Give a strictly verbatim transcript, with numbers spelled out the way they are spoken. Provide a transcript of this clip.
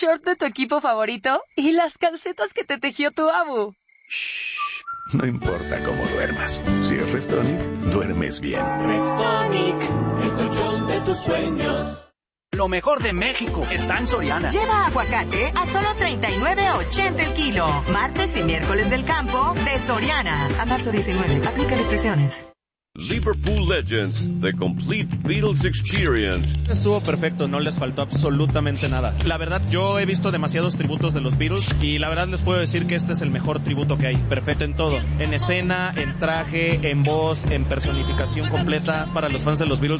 short de tu equipo favorito y las calcetas que te tejió tu abu. Shh, no importa cómo duermas. Si es Restonic, duermes bien. Restonic, el colchón de tus sueños. Lo mejor de México está en Soriana. Lleva aguacate a solo treinta y nueve ochenta el kilo. Martes y miércoles del campo de Soriana. A marzo diecinueve. Aplica restricciones. Liverpool Legends, The Complete Beatles Experience. Estuvo perfecto, no les faltó absolutamente nada. La verdad, yo he visto demasiados tributos de los Beatles y la verdad les puedo decir que este es el mejor tributo que hay. Perfecto en todo. En escena, en traje, en voz, en personificación completa. Para los fans de los Beatles